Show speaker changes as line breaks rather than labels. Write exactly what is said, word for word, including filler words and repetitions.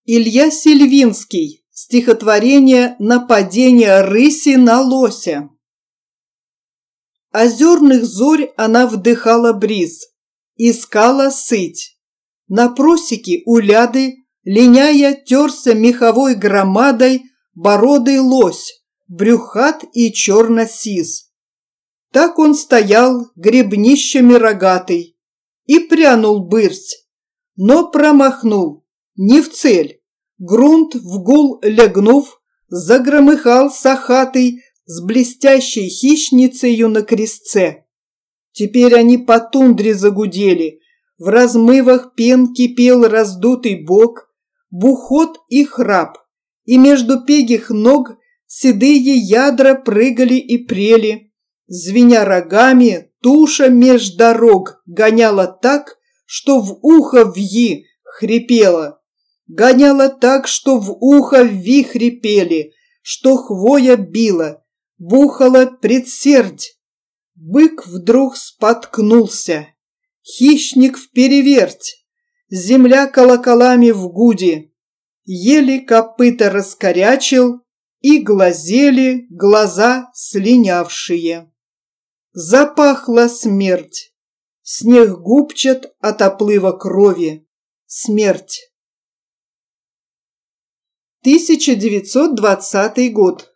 Илья Сельвинский. Стихотворение «Нападение рыси на лося». Озерных зорь она вдыхала бриз, искала сыть. На просеке у ляды, линяя, терся меховой громадой бородый лось, брюхат и черно-сиз. Так он стоял, гребнищами рогатый, и прянул бырсь, но промахнул, не в цель. Грунт в гул лягнув, загромыхал сахатый с блестящей хищницею на крестце. Теперь они по тундре загудели, в размывах пен кипел раздутый бок, бухот и храп, и между пегих ног седые ядра прыгали и прели. Звеня рогами, туша меж дорог гоняла так, что в ухо вьи хрипела. Гоняла так, что в ухо вихри пели, что хвоя била, бухала предсердь. Бык вдруг споткнулся, хищник впереверть, земля колоколами в гуде. Еле копыта раскорячил, и глазели глаза слинявшие. Запахла смерть, снег губчат от оплыва крови. Смерть. тысяча девятьсот двадцатый год.